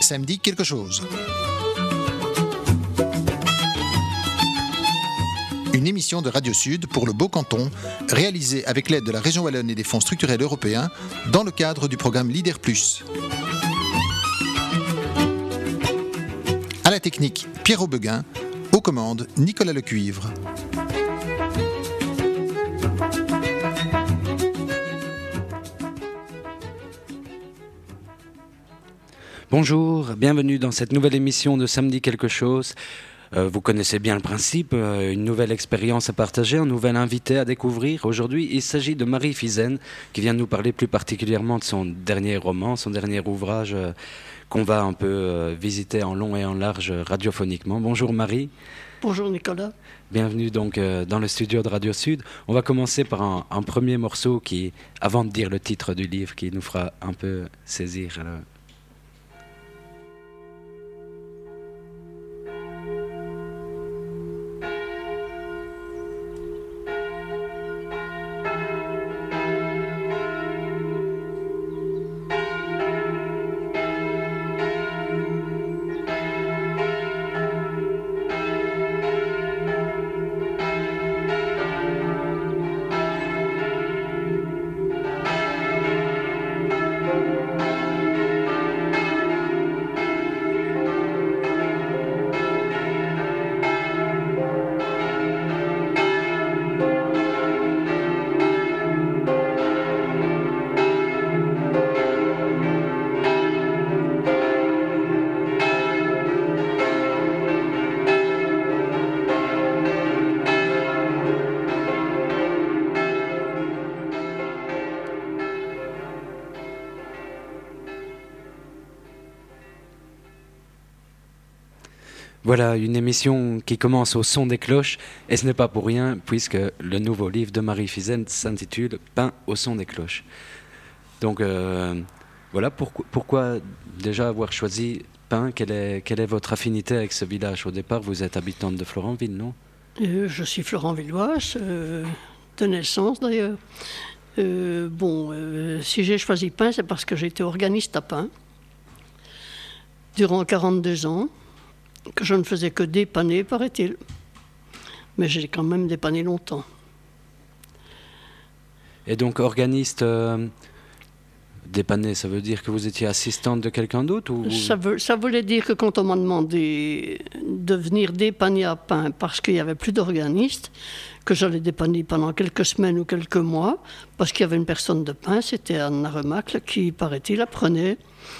Ça me dit quelque chose. Une émission de Radio Sud pour le Beau Canton, réalisée avec l'aide de la Région Wallonne et des fonds structurels européens dans le cadre du programme Leader+. À la technique, Pierre Aubeguin, aux commandes, Nicolas Lecuivre. Bonjour, bienvenue dans cette nouvelle émission de Ça me dit quelque chose. Vous connaissez bien le principe, une nouvelle expérience à partager, un nouvel invité à découvrir. Aujourd'hui, il s'agit de Marie Fizen, qui vient nous parler plus particulièrement de son dernier roman, son dernier ouvrage qu'on va un peu visiter en long et en large radiophoniquement. Bonjour Marie. Bonjour Nicolas. Bienvenue donc dans le studio de Radio Sud. On va commencer par un premier morceau qui, avant de dire le titre du livre, qui nous fera un peu saisir Voilà, une émission qui commence au son des cloches, et ce n'est pas pour rien, puisque le nouveau livre de Marie Fizen s'intitule « Pain au son des cloches ». Donc voilà, pourquoi déjà avoir choisi Pain? Quelle est votre affinité avec ce village? Au départ, vous êtes habitante de Florenville, non? Je suis florenvilloise, de naissance d'ailleurs. Si j'ai choisi Pain, c'est parce que j'ai été organiste à Pain durant 42 ans. Que je ne faisais que dépanner, paraît-il. Mais j'ai quand même dépanné longtemps. Et donc, organiste, dépanner, ça veut dire que vous étiez assistante de quelqu'un d'autre ou... Ça voulait dire que quand on m'a demandé de venir dépanner à Pain parce qu'il n'y avait plus d'organiste, que j'allais dépanner pendant quelques semaines ou quelques mois, parce qu'il y avait une personne de Pain, c'était Anna Remacle, qui, paraît-il, apprenait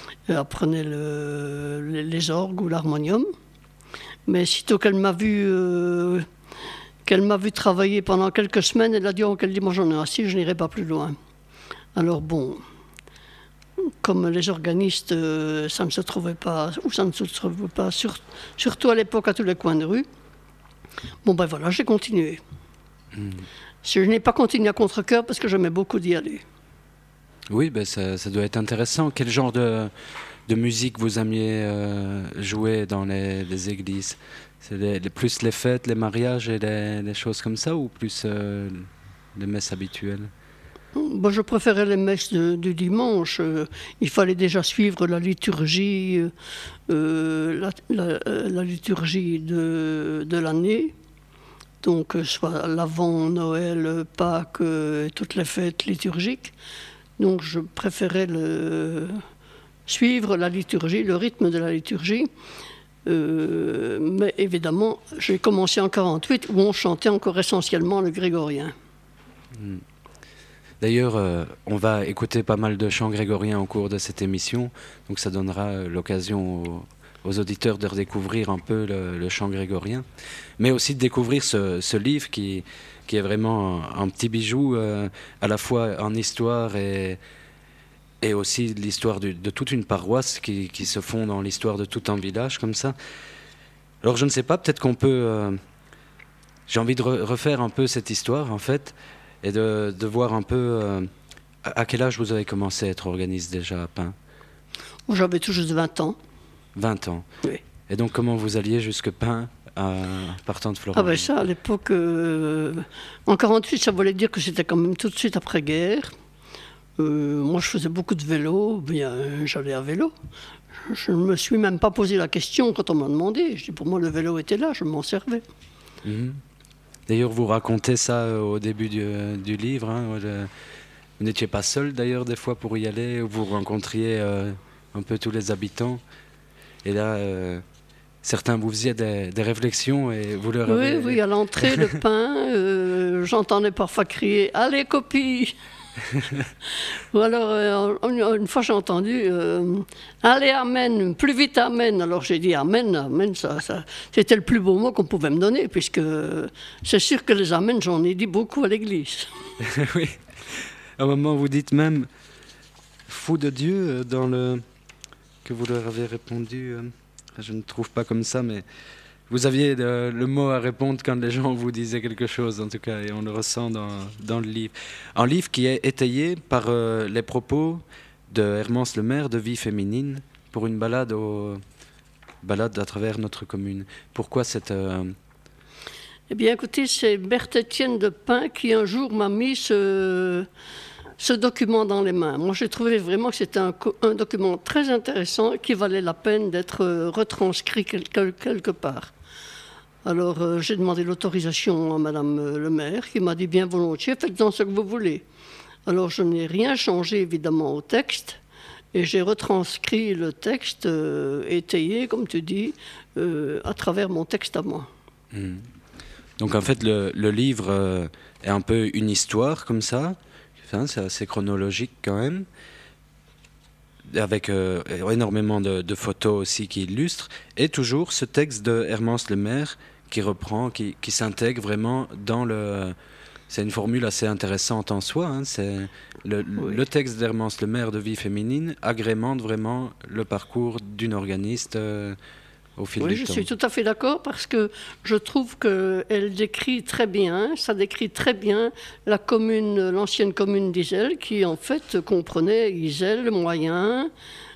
les orgues ou l'harmonium. Mais sitôt qu'elle m'a vu travailler pendant quelques semaines, elle a dit moi j'en ai assez, je n'irai pas plus loin. Alors bon, comme les organistes, ça ne se trouvait pas, surtout à l'époque à tous les coins de rue. Bon ben voilà, j'ai continué. Je n'ai pas continué à contre-cœur parce que j'aimais beaucoup d'y aller. Oui, ben ça doit être intéressant. Quel genre de musique vous aimiez jouer dans les églises? C'est plus les fêtes, les mariages et les choses comme ça, ou plus les messes habituelles? Je préférais les messes du dimanche. Il fallait déjà suivre la liturgie, la liturgie de l'année. Donc, soit l'Avent, Noël, Pâques, toutes les fêtes liturgiques. Donc, je préférais suivre la liturgie, le rythme de la liturgie. Mais évidemment, j'ai commencé en 1948 où on chantait encore essentiellement le grégorien. D'ailleurs, on va écouter pas mal de chants grégoriens au cours de cette émission, donc ça donnera l'occasion aux auditeurs de redécouvrir un peu le chant grégorien, mais aussi de découvrir ce livre qui est vraiment un petit bijou, à la fois en histoire et aussi l'histoire de toute une paroisse qui se fond dans l'histoire de tout un village comme ça. Alors je ne sais pas, peut-être qu'on peut... j'ai envie de refaire un peu cette histoire en fait, et de voir un peu à quel âge vous avez commencé à être organiste déjà à Pain? J'avais tout juste 20 ans. 20 ans. Oui. Et donc comment vous alliez jusque Pain partant de Florenville? Ah ben ça, à l'époque, en 1948, ça voulait dire que c'était quand même tout de suite après-guerre. Moi, je faisais beaucoup de vélo, bien, j'allais à vélo. Je ne me suis même pas posé la question quand on m'a demandé. Je dis, pour moi, le vélo était là, je m'en servais. Mhm. D'ailleurs, vous racontez ça au début du livre. Hein, vous n'étiez pas seul, d'ailleurs, des fois, pour y aller. Vous rencontriez un peu tous les habitants. Et là, certains vous faisaient des réflexions et vous leur avez... Oui, à l'entrée, le pain, j'entendais parfois crier « Allez, copie !» Ou alors, une fois, j'ai entendu « Allez, amen, plus vite, amen !» Alors j'ai dit « Amen, amen », ça, c'était le plus beau mot qu'on pouvait me donner, puisque c'est sûr que les amens, j'en ai dit beaucoup à l'église. Oui. À un moment, vous dites même « Fou de Dieu » dans le... que vous leur avez répondu... je ne trouve pas comme ça, mais vous aviez le mot à répondre quand les gens vous disaient quelque chose, en tout cas, et on le ressent dans le livre. Un livre qui est étayé par les propos de Hermance Lemaire de Vie féminine pour une balade à travers notre commune. Pourquoi cette... Eh bien, écoutez, c'est Berthe-Étienne de Pin qui un jour m'a mis ce document dans les mains. Moi, j'ai trouvé vraiment que c'était un document très intéressant qui valait la peine d'être retranscrit quelque part. Alors, j'ai demandé l'autorisation à Madame le maire qui m'a dit bien volontiers, faites-en ce que vous voulez. Alors, je n'ai rien changé évidemment au texte et j'ai retranscrit le texte étayé, comme tu dis, à travers mon texte à moi. Mmh. Donc, en fait, le livre est un peu une histoire comme ça. Enfin, c'est assez chronologique quand même, avec énormément de photos aussi qui illustrent, et toujours ce texte de Hermance Lemaire qui reprend, qui s'intègre vraiment dans le... C'est une formule assez intéressante en soi, hein, c'est le texte d'Hermance Lemaire de Vie féminine agrémente vraiment le parcours d'une organiste au fil du temps. Oui, je suis tout à fait d'accord parce que je trouve qu'elle décrit très bien, ça décrit très bien la commune, l'ancienne commune d'Iselle qui en fait comprenait Iselle, Moyen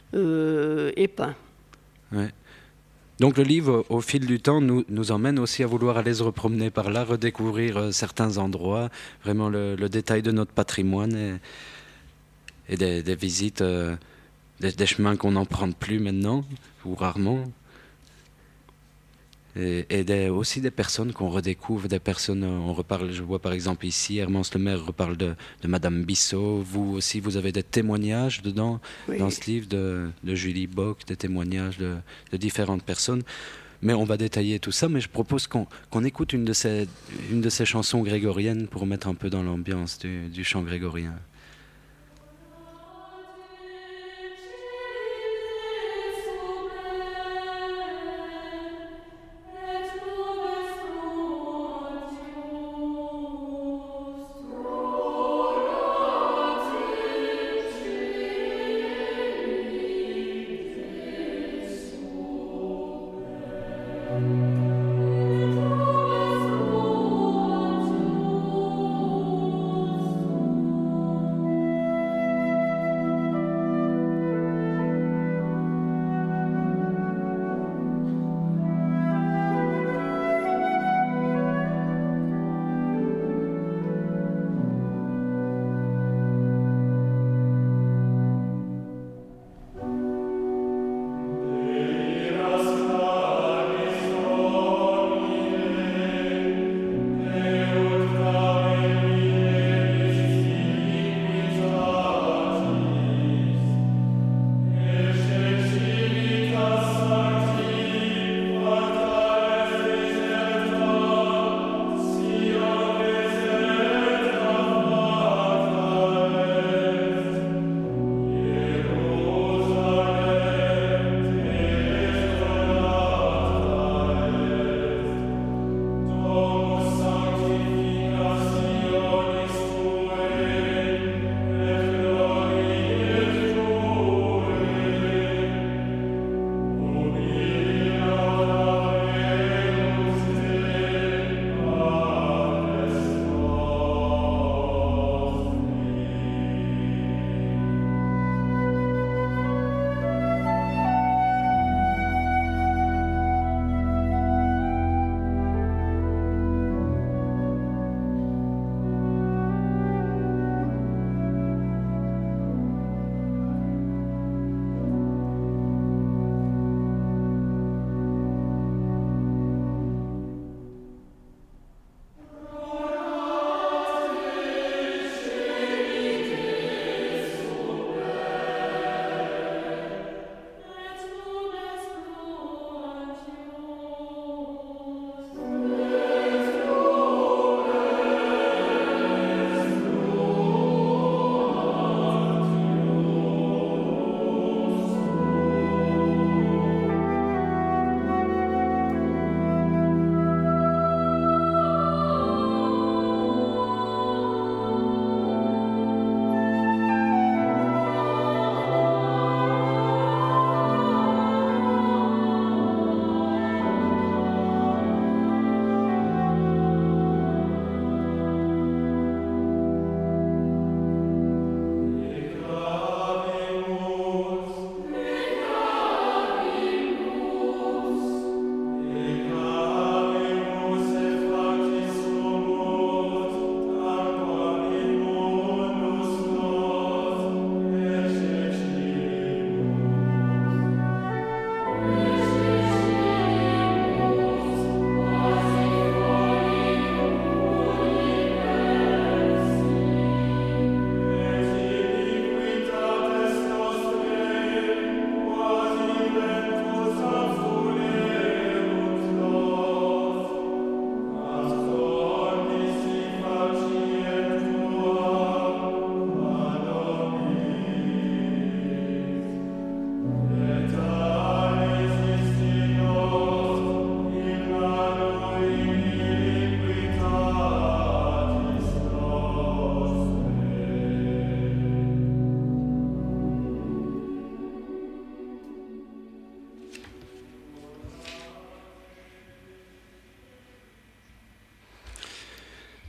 et Pin. Ouais. Donc le livre, au fil du temps, nous emmène aussi à vouloir aller se repromener par là, redécouvrir certains endroits, vraiment le détail de notre patrimoine et des visites, des chemins qu'on n'emprunte plus maintenant, ou rarement. Et aussi des personnes qu'on redécouvre, des personnes, on reparle, je vois par exemple ici, Hermance Lemaire reparle de Madame Bissot, vous aussi, vous avez des témoignages dedans, oui, dans ce livre de Julie Bock, des témoignages de différentes personnes. Mais on va détailler tout ça, mais je propose qu'on écoute une de ces chansons grégoriennes pour mettre un peu dans l'ambiance du chant grégorien.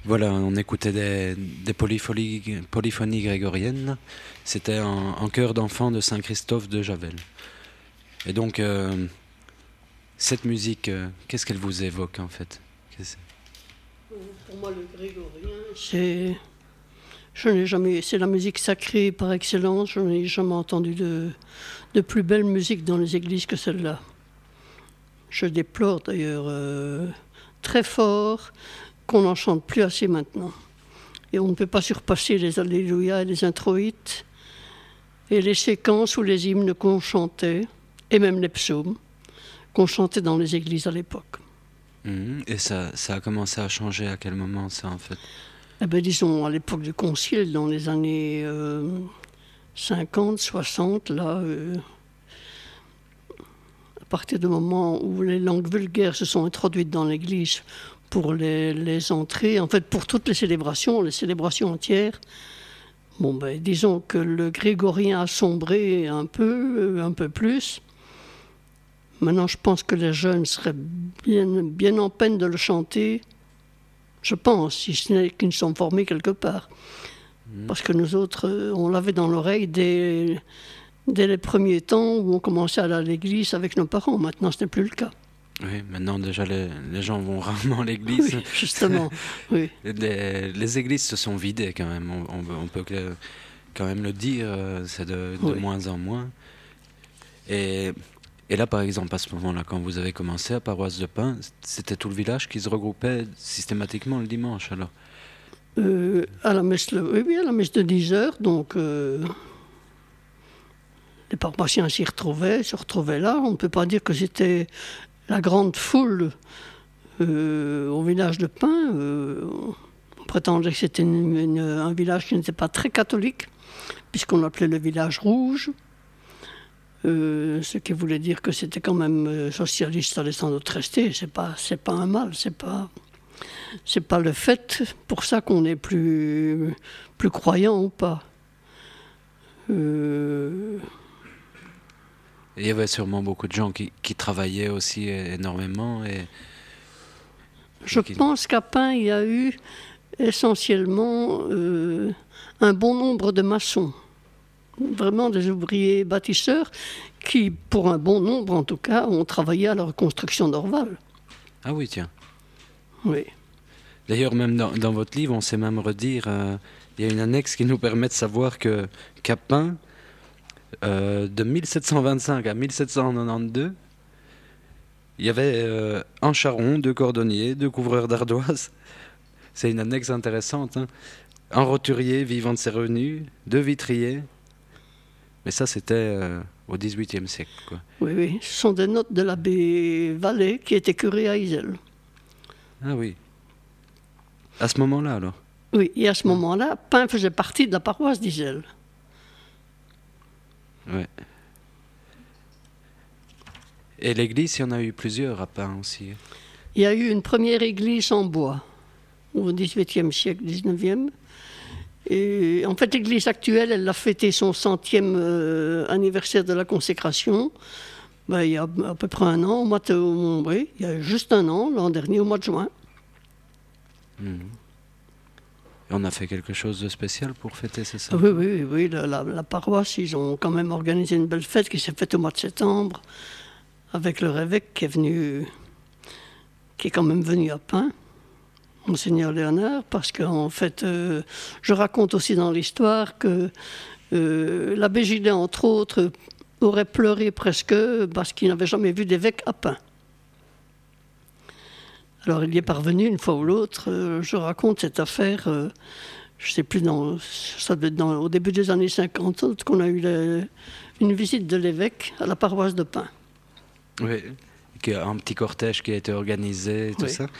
Voilà, on écoutait des polyphonies grégoriennes. C'était en chœur d'enfants de Saint-Christophe de Javel. Et donc, cette musique, qu'est-ce qu'elle vous évoque en fait? Pour moi, le grégorien, c'est la musique sacrée par excellence. Je n'ai jamais entendu de plus belle musique dans les églises que celle-là. Je déplore d'ailleurs très fort qu'on n'en chante plus assez maintenant. Et on ne peut pas surpasser les Alléluia et les introïtes et les séquences ou les hymnes qu'on chantait, et même les psaumes qu'on chantait dans les églises à l'époque. Et ça a commencé à changer à quel moment ça en fait? Eh bien, disons, à l'époque du Concile, dans les années 50, 60, là, à partir du moment où les langues vulgaires se sont introduites dans l'Église pour les entrées, en fait pour toutes les célébrations entières, disons que le grégorien a sombré un peu plus. Maintenant, je pense que les jeunes seraient bien en peine de le chanter. Je pense, si ce n'est qu'ils sont formés quelque part. Parce que nous autres, on l'avait dans l'oreille dès les premiers temps où on commençait à aller à l'église avec nos parents. Maintenant, ce n'est plus le cas. Oui, maintenant déjà les gens vont rarement à l'église. Oui, justement, oui. Les églises se sont vidées quand même, on peut quand même le dire, c'est de moins en moins. Et là, par exemple, à ce moment-là, quand vous avez commencé à Paroisse de Pin, c'était tout le village qui se regroupait systématiquement le dimanche, alors? À la messe, à la messe de 10h, donc les paroissiens se retrouvaient là. On ne peut pas dire que c'était la grande foule au village de Pin. On prétendait que c'était un village qui n'était pas très catholique, puisqu'on l'appelait le village rouge. Ce qui voulait dire que c'était quand même socialiste à sans doute resté. C'est pas un mal, c'est pas le fait pour ça qu'on est plus croyant ou pas. Il y avait sûrement beaucoup de gens qui travaillaient aussi énormément. Je pense qu'à Pin, il y a eu essentiellement un bon nombre de maçons. Vraiment des ouvriers bâtisseurs qui, pour un bon nombre en tout cas, ont travaillé à la reconstruction d'Orval. Ah oui, tiens. Oui. D'ailleurs, même dans votre livre, on sait même redire, il y a une annexe qui nous permet de savoir qu'à Pin, de 1725 à 1792, il y avait un charron, 2 cordonniers, 2 couvreurs d'ardoises. C'est une annexe intéressante. Hein. Un roturier vivant de ses revenus, 2 vitriers. Mais ça, c'était au XVIIIe siècle, quoi. Oui. Ce sont des notes de l'abbé Vallée, qui était curé à Iselle. Ah oui. À ce moment-là, alors? Oui, et à ce moment-là, Pin faisait partie de la paroisse d'Iselle. Oui. Et l'église, il y en a eu plusieurs à Pin aussi. Il y a eu une première église en bois, au XVIIIe siècle, XIXe. Et en fait, l'église actuelle, elle a fêté son 100e anniversaire de la consécration. Il y a à peu près un an, il y a juste un an, l'an dernier, au mois de juin. Et on a fait quelque chose de spécial pour fêter ces 100 ans? Oui. La paroisse, ils ont quand même organisé une belle fête qui s'est faite au mois de septembre, avec leur évêque qui est quand même venu à Pin. Monseigneur Léonard, parce qu'en fait, je raconte aussi dans l'histoire que l'abbé Gillet, entre autres, aurait pleuré presque parce qu'il n'avait jamais vu d'évêque à Pin. Alors il y est parvenu une fois ou l'autre. Je raconte cette affaire, je ne sais plus, ça doit être au début des années 50, qu'on a eu une visite de l'évêque à la paroisse de Pin. Oui, un petit cortège qui a été organisé, tout ça.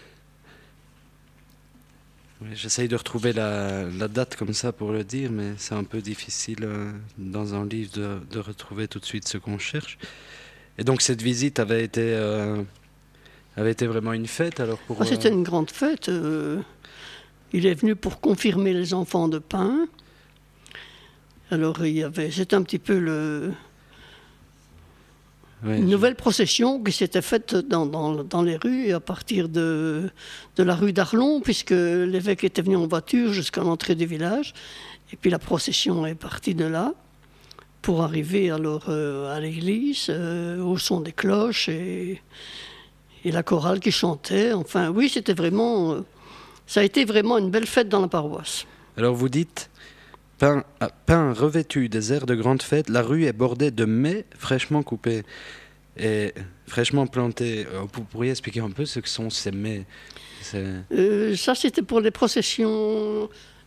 Oui, j'essaye de retrouver la date comme ça pour le dire, mais c'est un peu difficile dans un livre de retrouver tout de suite ce qu'on cherche. Et donc cette visite avait été vraiment une fête alors pour... C'était une grande fête. Il est venu pour confirmer les enfants de Pin. Alors c'était un petit peu Ouais, une nouvelle procession qui s'était faite dans les rues, à partir de la rue d'Arlon, puisque l'évêque était venu en voiture jusqu'à l'entrée du village. Et puis la procession est partie de là, pour arriver alors à l'église, au son des cloches et la chorale qui chantait. Enfin, oui, c'était vraiment... ça a été vraiment une belle fête dans la paroisse. Alors vous dites, pain revêtu des airs de grande fête, la rue est bordée de mets fraîchement coupés et fraîchement plantés. Vous pourriez expliquer un peu ce que sont ces mets? Ça, c'était pour les processions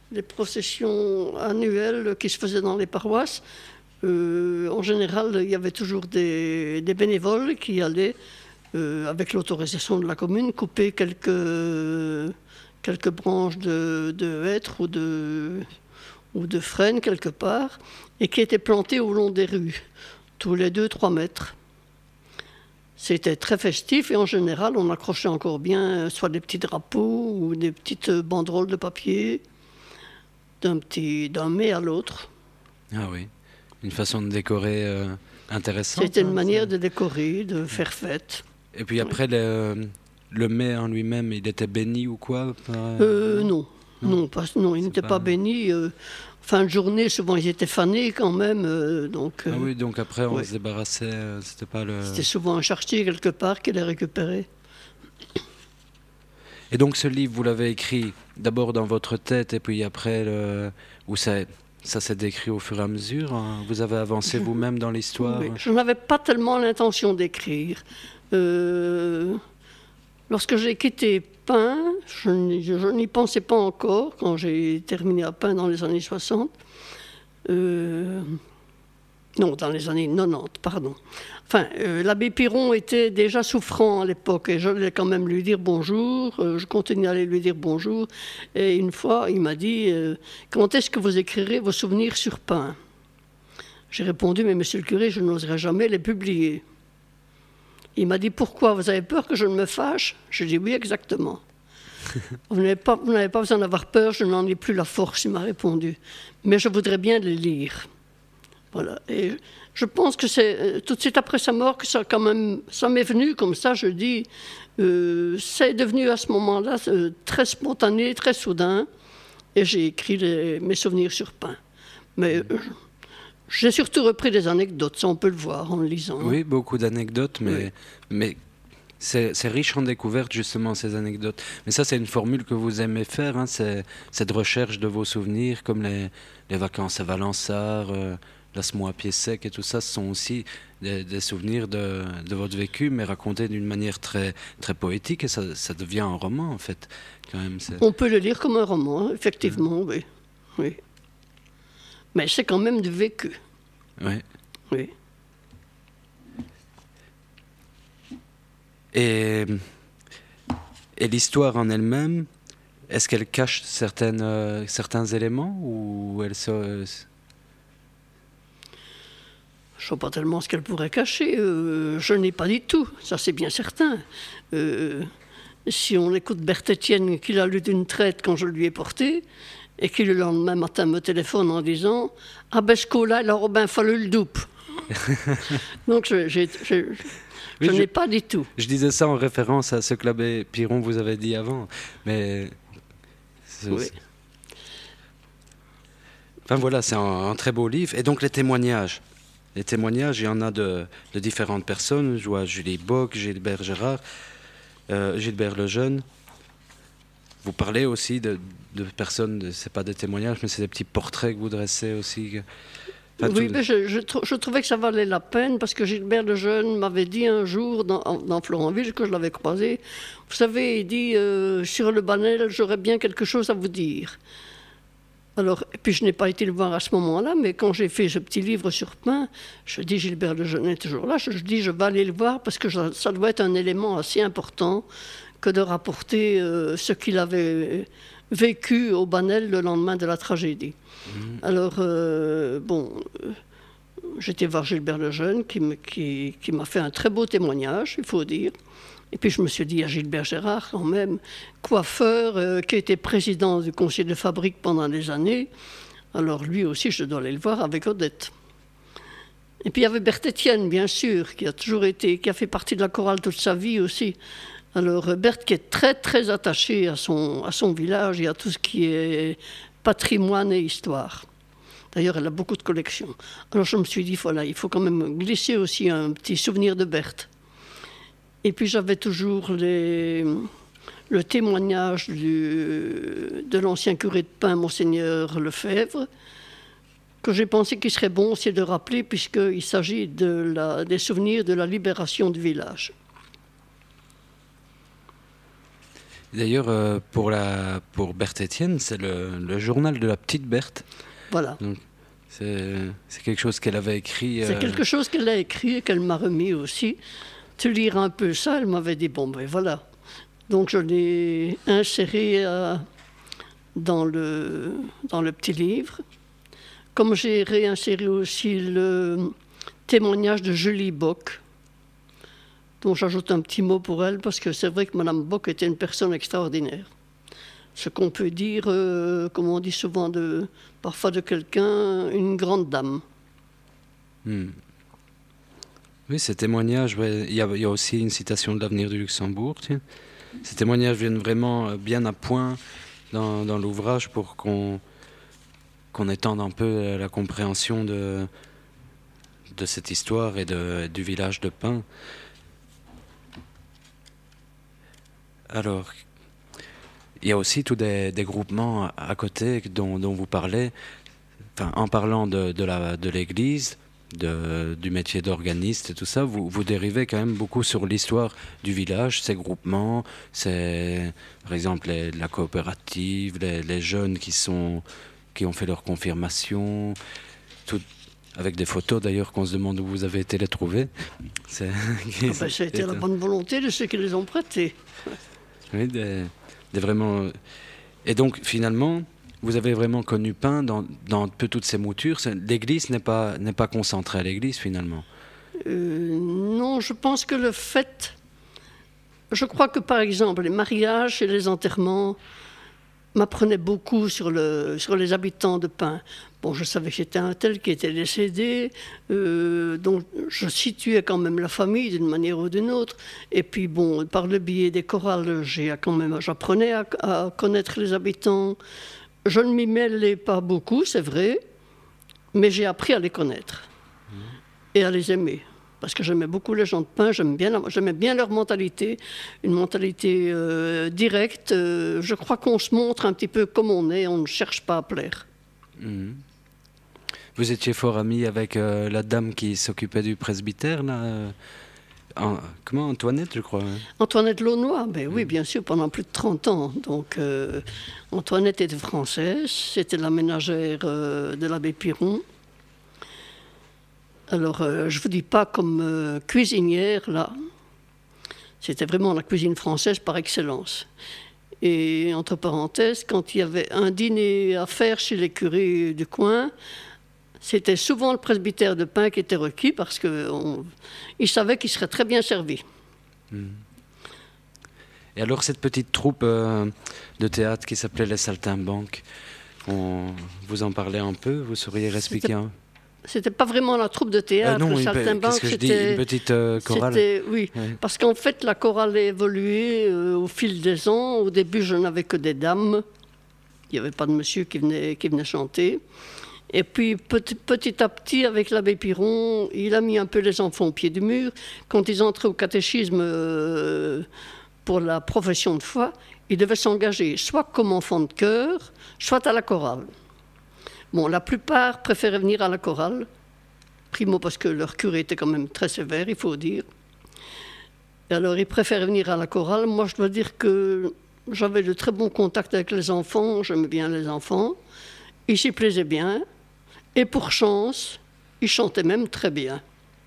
annuelles qui se faisaient dans les paroisses. En général, il y avait toujours des bénévoles qui allaient, avec l'autorisation de la commune, couper quelques branches de hêtre ou de frênes quelque part, et qui étaient plantées au long des rues, tous les 2-3 mètres. C'était très festif et en général, on accrochait encore bien soit des petits drapeaux ou des petites banderoles de papier d'un mets à l'autre. Ah oui, une façon de décorer intéressante. C'était une manière de décorer, de faire fête. Et puis après, le mets en lui-même, il était béni ou quoi? Non, il n'était pas béni. Fin de journée, souvent ils étaient fanés quand même. Ah oui, donc après on se débarrassait, c'était pas le... C'était souvent un charretier quelque part qui les récupérait. Et donc ce livre, vous l'avez écrit d'abord dans votre tête et puis après, où ça s'est décrit au fur et à mesure, hein? Vous avez avancé vous-même dans l'histoire? Oui, je n'avais pas tellement l'intention d'écrire. Lorsque j'ai quitté Pin, je n'y pensais pas encore quand j'ai terminé à Pin dans les années 60. Non, dans les années 90, pardon. Enfin, l'abbé Piron était déjà souffrant à l'époque et j'allais quand même lui dire bonjour. Je continuais à aller lui dire bonjour. Et une fois, il m'a dit « Quand est-ce que vous écrirez vos souvenirs sur Pin ?» J'ai répondu « Mais monsieur le curé, je n'oserais jamais les publier. » Il m'a dit « Pourquoi? Vous avez peur que je ne me fâche ?» J'ai dit « Oui, exactement. » Vous n'avez pas besoin d'avoir peur, je n'en ai plus la force, il m'a répondu. Mais je voudrais bien les lire. Voilà. Et je pense que c'est tout de suite après sa mort que ça m'est venu comme ça, je dis. C'est devenu à ce moment-là très spontané, très soudain. Et j'ai écrit mes souvenirs sur Pin. Mais j'ai surtout repris des anecdotes, ça on peut le voir en le lisant. Oui, beaucoup d'anecdotes, mais c'est riche en découvertes justement ces anecdotes. Mais ça c'est une formule que vous aimez faire, hein, c'est cette recherche de vos souvenirs, comme les vacances à Valensart, la Smo à pied sec et tout ça, ce sont aussi des souvenirs de votre vécu, mais racontés d'une manière très, très poétique, et ça devient un roman en fait. Quand même, on peut le lire comme un roman, effectivement, oui. Mais c'est quand même du vécu. Oui. Et l'histoire en elle-même, est-ce qu'elle cache certains éléments ou elle se... Je ne sais pas tellement ce qu'elle pourrait cacher. Je n'ai pas dit tout, ça c'est bien certain. Si on écoute Berthe-Étienne qui l'a lu d'une traite quand je lui ai porté, et qui le lendemain matin me téléphone en disant « Ah ben ce coup-là, il aurait bien fallu le double. » Donc je n'ai pas dit tout. Je disais ça en référence à ce que l'abbé Piron vous avait dit avant, mais... Oui. Enfin voilà, c'est un très beau livre. Et donc les témoignages, il y en a de différentes personnes. Je vois Julie Bock, Gilbert Gérard, Gilbert Lejeune. Vous parlez aussi de personnes, c'est pas des témoignages, mais c'est des petits portraits que vous dressez aussi. Enfin, oui, mais je trouvais que ça valait la peine parce que Gilbert Lejeune m'avait dit un jour dans Florenville, que je l'avais croisé, vous savez, il dit sur le Banel, j'aurais bien quelque chose à vous dire. Alors, et puis je n'ai pas été le voir à ce moment-là, mais quand j'ai fait ce petit livre sur Pin, je dis Gilbert Lejeune est toujours là, je dis je vais aller le voir parce que ça doit être un élément assez important que de rapporter ce qu'il avait vécu au Banel le lendemain de la tragédie. Alors, j'étais voir Gilbert Lejeune qui m'a fait un très beau témoignage, il faut dire. Et puis je me suis dit à Gilbert Gérard, quand même, coiffeur, qui était président du conseil de fabrique pendant des années, alors lui aussi je dois aller le voir avec Odette. Et puis il y avait Berthe-Étienne, bien sûr, qui a fait partie de la chorale toute sa vie aussi. Alors Berthe qui est très très attachée à son village et à tout ce qui est patrimoine et histoire. D'ailleurs, elle a beaucoup de collections. Alors je me suis dit, voilà, il faut quand même glisser aussi un petit souvenir de Berthe. Et puis j'avais toujours le témoignage de l'ancien curé de Pin, Monseigneur Lefebvre, que j'ai pensé qu'il serait bon aussi de rappeler, puisqu'il s'agit des souvenirs de la libération du village. D'ailleurs, pour Berthe-Étienne, c'est le journal de la petite Berthe. Voilà. Donc, c'est quelque chose qu'elle avait écrit. C'est quelque chose qu'elle a écrit et qu'elle m'a remis aussi. Tu liras un peu ça, elle m'avait dit, bon ben voilà. Donc je l'ai inséré dans le petit livre. Comme j'ai réinséré aussi le témoignage de Julie Bock, dont j'ajoute un petit mot pour elle, parce que c'est vrai que Madame Bock était une personne extraordinaire. Ce qu'on peut dire, comme on dit souvent parfois de quelqu'un, une grande dame. Oui, ces témoignages, il y a aussi une citation de l'Avenir du Luxembourg. Tiens. Ces témoignages viennent vraiment bien à point dans l'ouvrage pour qu'on étende un peu la compréhension de cette histoire et du village de Pin. Alors, il y a aussi tous des groupements à côté dont vous parlez, enfin, en parlant de l'église, du métier d'organiste et tout ça, vous dérivez quand même beaucoup sur l'histoire du village, ces groupements, par exemple la coopérative, les jeunes qui ont fait leur confirmation, tout, avec des photos d'ailleurs qu'on se demande où vous avez été les trouver. Ça a été la bonne volonté de ceux qui les ont prêtés. Oui, vraiment. Et donc finalement, vous avez vraiment connu Pin dans un peu toutes ces moutures. L'église n'est pas concentrée à l'église finalement. Non, je pense que je crois que par exemple les mariages et les enterrements m'apprenaient beaucoup sur les habitants de Pin. Bon, je savais que c'était un tel qui était décédé, donc je situais quand même la famille d'une manière ou d'une autre. Et puis bon, par le biais des chorales, j'apprenais à connaître les habitants. Je ne m'y mêlais pas beaucoup, c'est vrai, mais j'ai appris à les connaître et à les aimer. Parce que j'aimais beaucoup les gens de Pin, j'aimais bien leur mentalité, une mentalité directe. Je crois qu'on se montre un petit peu comme on est, on ne cherche pas à plaire. Vous étiez fort ami avec la dame qui s'occupait du presbytère, là comment, Antoinette, je crois. Antoinette Launois, ben oui, bien sûr, pendant plus de 30 ans. Donc, Antoinette était française, c'était la ménagère de l'abbé Piron. Alors, je ne vous dis pas comme cuisinière, là. C'était vraiment la cuisine française par excellence. Et entre parenthèses, quand il y avait un dîner à faire chez les curés du coin, c'était souvent le presbytère de Pin qui était requis parce qu'il savait qu'il serait très bien servi. Et alors cette petite troupe de théâtre qui s'appelait les Saltimbanques, vous en parlez un peu, vous sauriez expliquer un... C'était pas vraiment la troupe de théâtre, non, le Saltimbanque, c'était une petite chorale. Oui, ouais. Parce qu'en fait, la chorale a évolué au fil des ans. Au début, je n'avais que des dames. Il n'y avait pas de monsieur qui venait chanter. Et puis, petit à petit, avec l'abbé Piron, il a mis un peu les enfants au pied du mur. Quand ils entraient au catéchisme pour la profession de foi, ils devaient s'engager soit comme enfants de chœur, soit à la chorale. Bon, la plupart préféraient venir à la chorale, primo parce que leur curé était quand même très sévère, il faut dire. Et alors, ils préféraient venir à la chorale. Moi, je dois dire que j'avais de très bons contacts avec les enfants, j'aimais bien les enfants. Ils s'y plaisaient bien. Et pour chance, ils chantaient même très bien.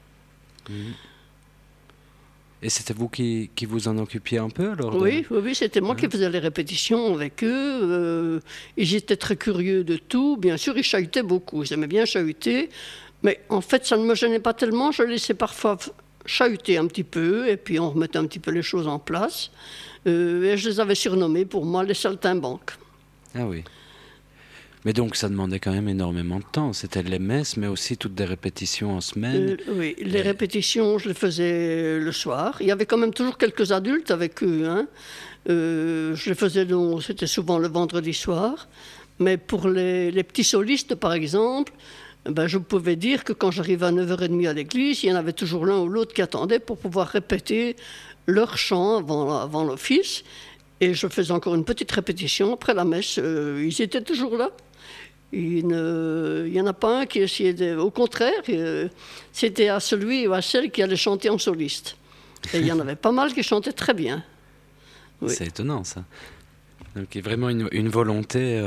Et c'était vous qui vous en occupiez un peu alors Oui, c'était moi qui faisais les répétitions avec eux. Ils étaient très curieux de tout. Bien sûr, ils chahutaient beaucoup. Ils aimaient bien chahuter. Mais en fait, ça ne me gênait pas tellement. Je laissais parfois chahuter un petit peu. Et puis, on remettait un petit peu les choses en place. Et je les avais surnommés, pour moi, les Saltimbanques. Ah oui. Mais donc ça demandait quand même énormément de temps. C'était les messes, mais aussi toutes des répétitions en semaine. Oui, les répétitions, je les faisais le soir. Il y avait quand même toujours quelques adultes avec eux. Hein. Je les faisais, donc, c'était souvent le vendredi soir. Mais pour les petits solistes, par exemple, ben, je pouvais dire que quand j'arrivais à 9h30 à l'église, il y en avait toujours l'un ou l'autre qui attendait pour pouvoir répéter leur chant avant l'office. Et je faisais encore une petite répétition après la messe. Ils étaient toujours là. Il n'y en a pas un qui essayait de... Au contraire, c'était à celui ou à celle qui allait chanter en soliste. Et il y en avait pas mal qui chantaient très bien. Oui. C'est étonnant, ça. Donc, il y a vraiment une volonté...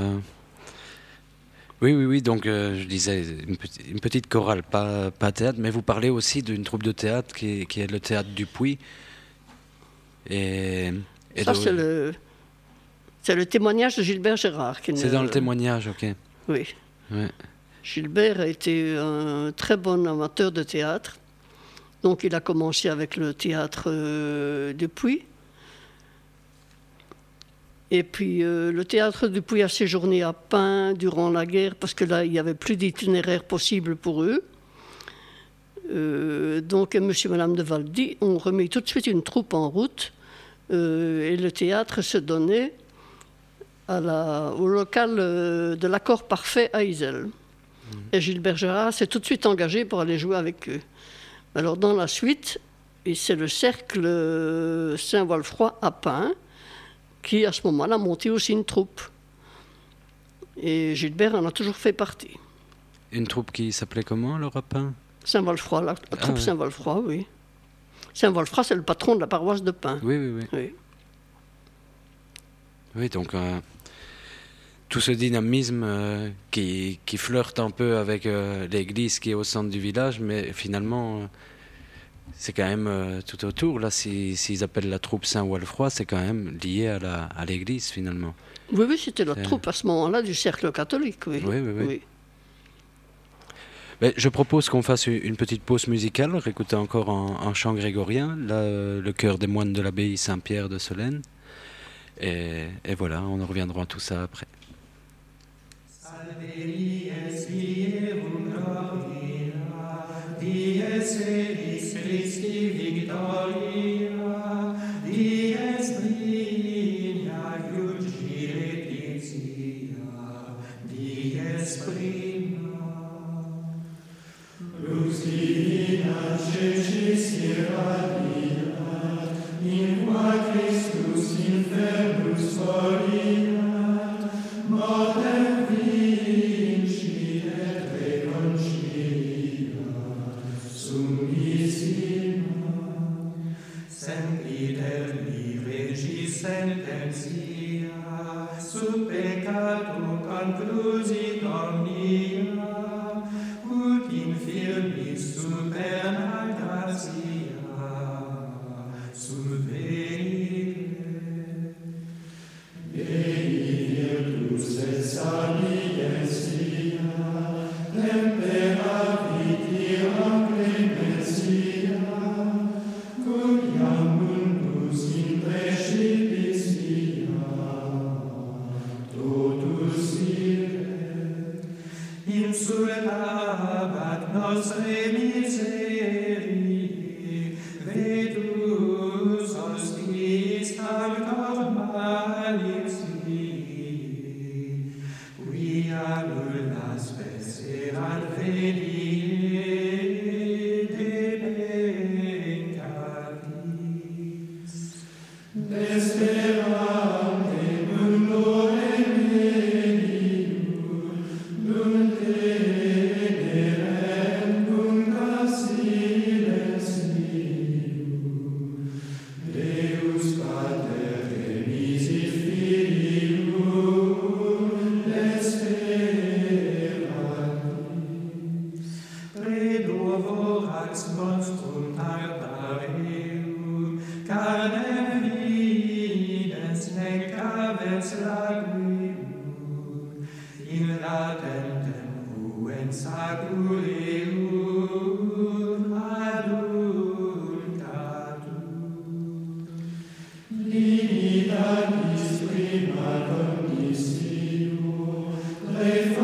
Oui. Donc, je disais, une petite chorale, pas théâtre, mais vous parlez aussi d'une troupe de théâtre qui est le théâtre du Puy. Et ça, c'est le témoignage de Gilbert Gérard. C'est dans le témoignage, ok. Oui. Ouais. Gilbert a été un très bon amateur de théâtre. Donc, il a commencé avec le théâtre du Puy. Et puis, le théâtre du Puy a séjourné à Pins durant la guerre, parce que là, il n'y avait plus d'itinéraire possible pour eux. Donc, monsieur et madame de Valdy ont remis tout de suite une troupe en route. Et le théâtre se donnait au local de l'Accord Parfait à Iselle. Et Gilbert Gérard s'est tout de suite engagé pour aller jouer avec eux. Alors, dans la suite, c'est le cercle Saint-Walfroy à Pins qui, à ce moment-là, a monté aussi une troupe. Et Gilbert en a toujours fait partie. Une troupe qui s'appelait comment, le Pins ? Saint-Walfroy, la troupe ouais. Saint-Walfroy, oui. Saint-Walfroy, c'est le patron de la paroisse de Pins. Oui. Oui, donc tout ce dynamisme qui flirte un peu avec l'église qui est au centre du village, mais finalement, c'est quand même tout autour. Là, s'ils appellent la troupe Saint-Walfroy, c'est quand même lié à l'église, finalement. Oui, c'était la troupe à ce moment-là du cercle catholique, oui. Oui. Mais je propose qu'on fasse une petite pause musicale, réécouter encore un chant grégorien, là, le chœur des moines de l'abbaye Saint-Pierre de Solesnes. Et voilà, on en reviendra à tout ça après. Prima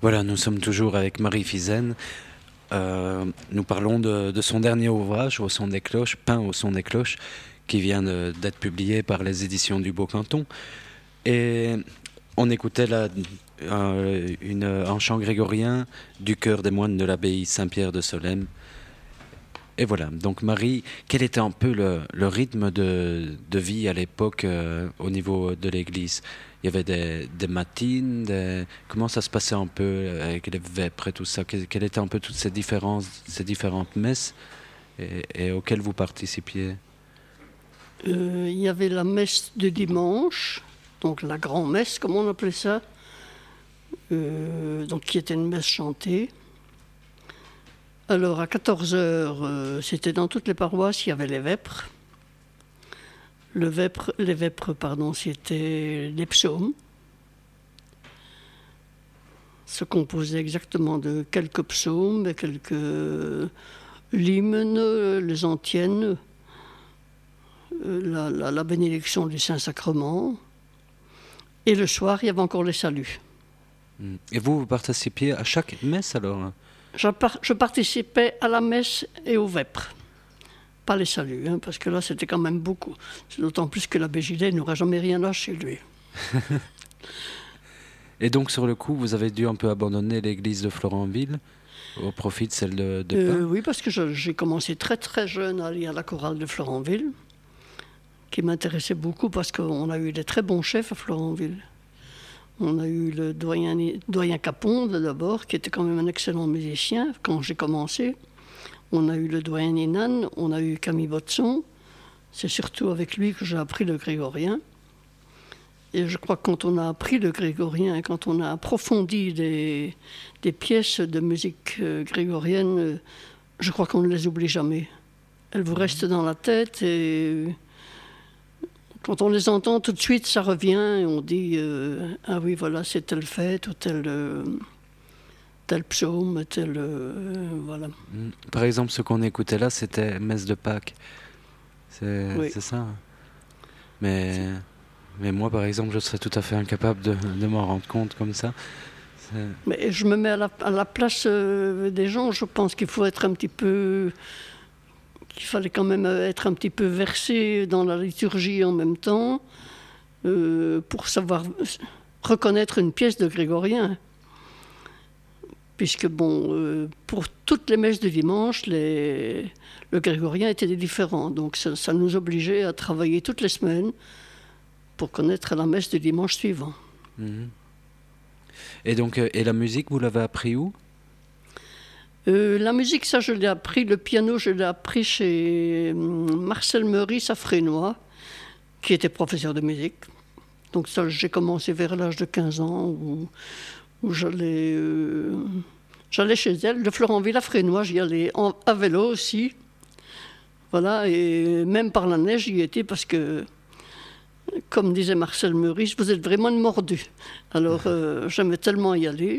Voilà, nous sommes toujours avec Marie Fizen. Nous parlons de son dernier ouvrage, Au son des cloches, Peint au son des cloches, qui vient d'être publié par les éditions du Beau Canton. Et on écoutait là un chant grégorien du chœur des moines de l'abbaye Saint-Pierre de Solesmes. Et voilà, donc Marie, quel était un peu le rythme de vie à l'époque au niveau de l'église? Il y avait des matines, comment ça se passait un peu avec les vêpres et tout ça? Quelles étaient un peu toutes ces différentes messes et auxquelles vous participiez? Il y avait la messe de dimanche, donc la grand-messe, comme on appelait ça, donc qui était une messe chantée. Alors à 14h, c'était dans toutes les paroisses, il y avait les vêpres. Les vêpres, c'était les psaumes. Se composait exactement de quelques psaumes et quelques l'hymne, les antiennes, la bénédiction du Saint-Sacrement. Et le soir, il y avait encore les saluts. Et vous participiez à chaque messe alors? Je participais à la messe et aux vêpres. Pas les saluts, parce que là, c'était quand même beaucoup. C'est d'autant plus que l'abbé Gillet n'aurait jamais rien lâché, lui. Et donc, sur le coup, vous avez dû un peu abandonner l'église de Florenville au profit de celle de Pin? Oui, parce que j'ai commencé très très jeune à aller à la chorale de Florenville, qui m'intéressait beaucoup parce qu'on a eu des très bons chefs à Florenville. On a eu le doyen Capon d'abord, qui était quand même un excellent musicien quand j'ai commencé. On a eu le doyen Ninan, on a eu Camille Botson. C'est surtout avec lui que j'ai appris le grégorien. Et je crois que quand on a appris le grégorien, quand on a approfondi des pièces de musique grégorienne, je crois qu'on ne les oublie jamais. Elles vous restent dans la tête et quand on les entend tout de suite, ça revient et on dit ah oui, voilà, c'est telle fête ou tel psaume, voilà. Par exemple, ce qu'on écoutait là, c'était Messe de Pâques. Oui. C'est ça. Mais moi, par exemple, je serais tout à fait incapable de m'en rendre compte comme ça. Mais je me mets à la place des gens. Je pense qu'il faut être qu'il fallait quand même être un petit peu versé dans la liturgie en même temps pour savoir reconnaître une pièce de grégorien. Puisque, pour toutes les messes de dimanche, le grégorien était différent. Donc ça nous obligeait à travailler toutes les semaines pour connaître la messe du dimanche suivant. Mmh. Et donc, et la musique, vous l'avez appris où? La musique, ça, je l'ai appris. Le piano, je l'ai appris chez Marcel Meurice à Frénois, qui était professeur de musique. Donc ça, j'ai commencé vers l'âge de 15 ans, où j'allais chez elle. De Florenville à Frénois, j'y allais à vélo aussi. Voilà, et même par la neige, j'y étais parce que, comme disait Marcel Meurice, vous êtes vraiment une mordue. Alors, j'aimais tellement y aller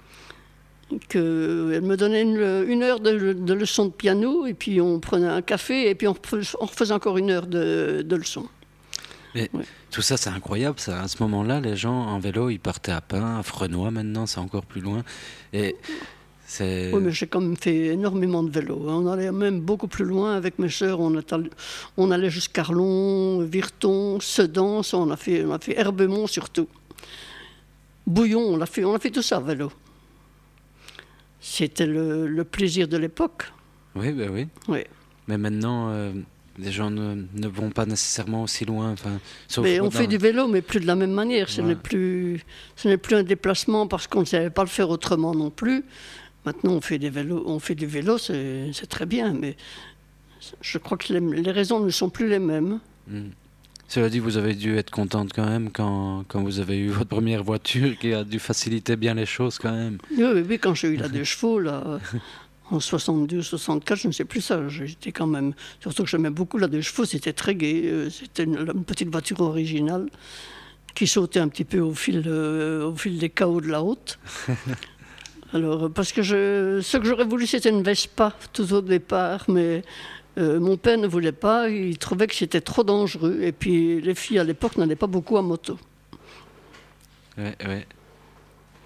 qu'elle me donnait une heure de leçon de piano, et puis on prenait un café, et puis on refaisait encore une heure de leçon. Mais ouais. Tout ça, c'est incroyable. Ça. À ce moment-là, les gens en vélo, ils partaient à Pin, à Frenois. Maintenant, c'est encore plus loin. Et c'est... Oui, mais j'ai quand même fait énormément de vélo. On allait même beaucoup plus loin avec mes sœurs. On allait jusqu'à Arlon, Virton, Sedan. On a fait Herbemont surtout. Bouillon, on a fait tout ça à vélo. C'était le plaisir de l'époque. Oui, ben oui. Oui. Mais maintenant, les gens ne vont pas nécessairement aussi loin. Sauf mais on fait du vélo, mais plus de la même manière. Ce n'est plus un déplacement parce qu'on ne savait pas le faire autrement non plus. Maintenant, on fait du vélo, c'est très bien, mais je crois que les raisons ne sont plus les mêmes. Cela dit, vous avez dû être contente quand même quand vous avez eu votre première voiture qui a dû faciliter bien les choses quand même. Oui, quand j'ai eu la 2 chevaux, là, en 62, 64, je ne sais plus ça. J'étais quand même... Surtout que j'aimais beaucoup la 2 chevaux, c'était très gai. C'était une petite voiture originale qui sautait un petit peu au fil des chaos de la route. Alors, parce que ce que j'aurais voulu, c'était une Vespa tout au départ, mais mon père ne voulait pas, il trouvait que c'était trop dangereux. Et puis, les filles à l'époque n'allaient pas beaucoup à moto. Ouais.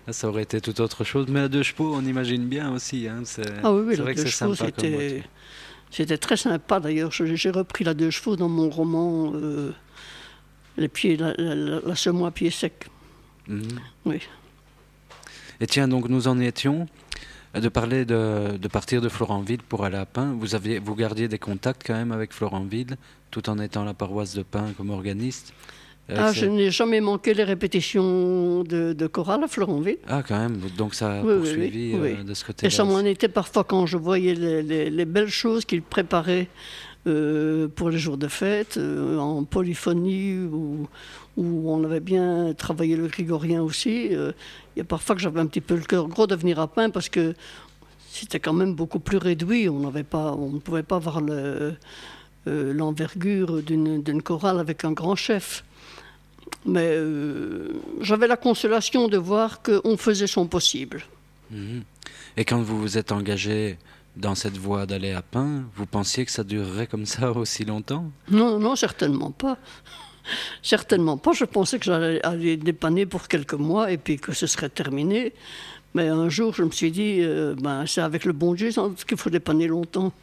Ça aurait été tout autre chose. Mais à 2 chevaux, on imagine bien aussi. Hein. Ah oui, c'est vrai que c'est sympa comme moto. C'était très sympa d'ailleurs. J'ai repris la 2 chevaux dans mon roman Les pieds, la semoie à pieds secs. Oui. Et tiens, donc nous en étions de parler de partir de Florenville pour aller à Pin. Vous gardiez des contacts quand même avec Florenville, tout en étant la paroisse de Pin comme organiste. Je n'ai jamais manqué les répétitions de chorale à Florenville. Ah, quand même, donc ça a poursuivi de ce côté-là. Et ça m'en était parfois quand je voyais les belles choses qu'ils préparaient pour les jours de fête, en polyphonie, où on avait bien travaillé le grégorien aussi. Il y a parfois que j'avais un petit peu le cœur gros de venir à Pin parce que c'était quand même beaucoup plus réduit. On ne pouvait pas avoir l'envergure d'une chorale avec un grand chef. Mais j'avais la consolation de voir qu'on faisait son possible. Et quand vous vous êtes engagé dans cette voie d'aller à Pin, vous pensiez que ça durerait comme ça aussi longtemps ? Non, certainement pas. Certainement pas. Je pensais que j'allais aller dépanner pour quelques mois et puis que ce serait terminé. Mais un jour, je me suis dit, c'est avec le bon Dieu qu'il faut dépanner longtemps.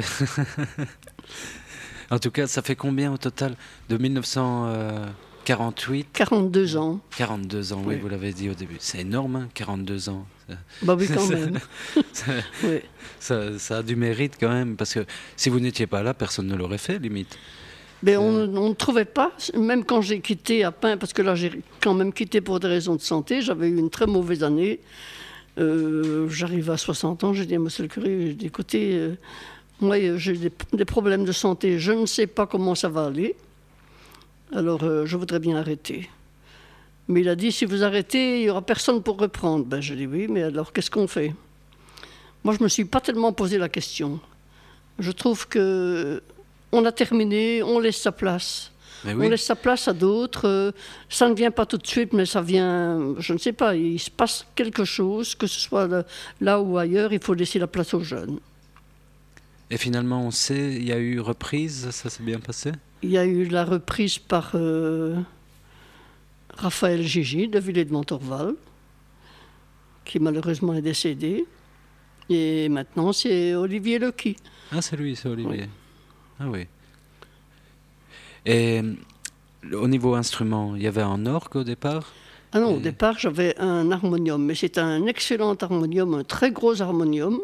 En tout cas, ça fait combien au total de 1948 42 ans. 42 ans, oui, vous l'avez dit au début. C'est énorme, hein, 42 ans. Bah oui, quand même. Oui. Ça a du mérite quand même, parce que si vous n'étiez pas là, personne ne l'aurait fait, limite. Mais on ne trouvait pas, même quand j'ai quitté à Pin, parce que là j'ai quand même quitté pour des raisons de santé, j'avais eu une très mauvaise année. J'arrive à 60 ans, j'ai dit à monsieur le curé, j'ai dit, écoutez, moi j'ai des problèmes de santé, je ne sais pas comment ça va aller, alors je voudrais bien arrêter. Mais il a dit, si vous arrêtez, il n'y aura personne pour reprendre. Ben, je dis oui, mais alors qu'est-ce qu'on fait ? Moi je ne me suis pas tellement posé la question. Je trouve que on a terminé, on laisse sa place. Oui. On laisse sa place à d'autres. Ça ne vient pas tout de suite, mais ça vient, je ne sais pas, il se passe quelque chose, que ce soit là ou ailleurs, il faut laisser la place aux jeunes. Et finalement, on sait, il y a eu reprise, ça s'est bien passé ? Il y a eu la reprise par Raphaël Gigi de Villers-de-Montorval, qui malheureusement est décédé. Et maintenant, c'est Olivier Lecky. Ah, c'est lui, c'est Olivier. Oui. Ah oui. Et au niveau instrument, il y avait un orgue au départ ? Ah non, au départ, j'avais un harmonium. Mais c'est un excellent harmonium, un très gros harmonium,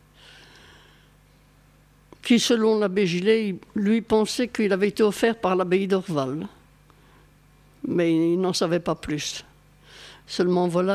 qui, selon l'abbé Gillet, lui pensait qu'il avait été offert par l'abbaye d'Orval. Mais il n'en savait pas plus. Seulement, voilà,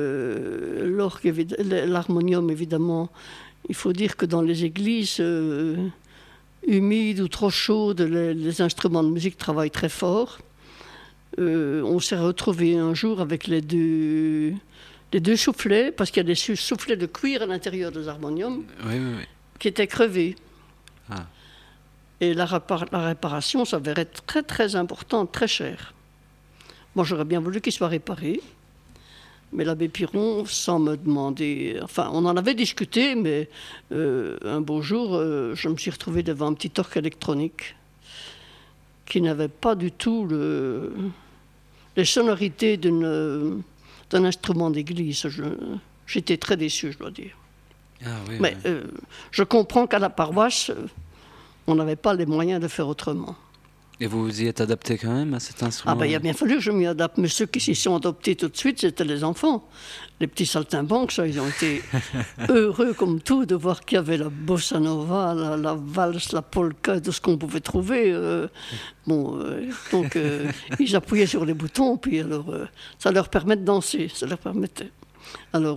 l'harmonium, évidemment, il faut dire que dans les églises humides ou trop chaudes, les instruments de musique travaillent très fort. On s'est retrouvés un jour avec les deux soufflets, parce qu'il y a des soufflets de cuir à l'intérieur des harmoniums, oui. Qui étaient crevés. Ah. Et la réparation s'avérait très très importante, très chère. Moi j'aurais bien voulu qu'ils soient réparés, mais l'abbé Piron, sans me demander... Enfin, on en avait discuté, mais un beau jour, je me suis retrouvé devant un petit orgue électronique qui n'avait pas du tout les sonorités d'un instrument d'église. J'étais très déçu, je dois dire. Ah, oui, mais je comprends qu'à la paroisse, on n'avait pas les moyens de faire autrement. Et vous vous y êtes adapté quand même à cet instrument ? Il a bien fallu que je m'y adapte. Mais ceux qui s'y sont adoptés tout de suite, c'était les enfants. Les petits saltimbanques, ça, ils ont été heureux comme tout de voir qu'il y avait la bossa nova, la valse, la polka, tout ce qu'on pouvait trouver. Donc, ils appuyaient sur les boutons, puis alors, ça leur permettait de danser. Ça leur permettait. Alors,